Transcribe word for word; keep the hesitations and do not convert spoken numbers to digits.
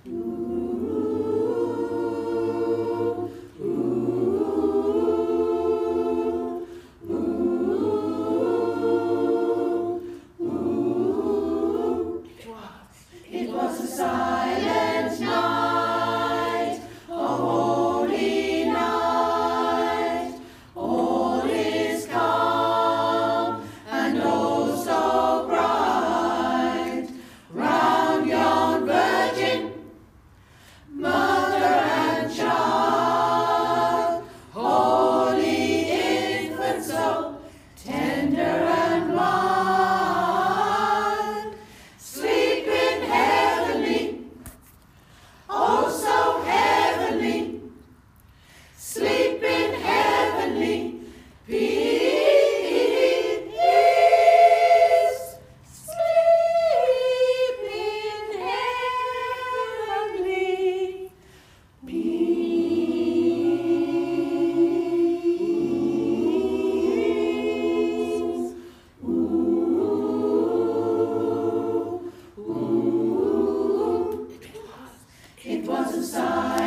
It was a silent night, a holy night. All is calm and oh so bright. Round yon virgin, mother and child, holy infant so tender and mild, sleeping heavenly, oh so heavenly, sleeping heavenly peace, sleeping heavenly peace. Ooh, ooh. It was a sign.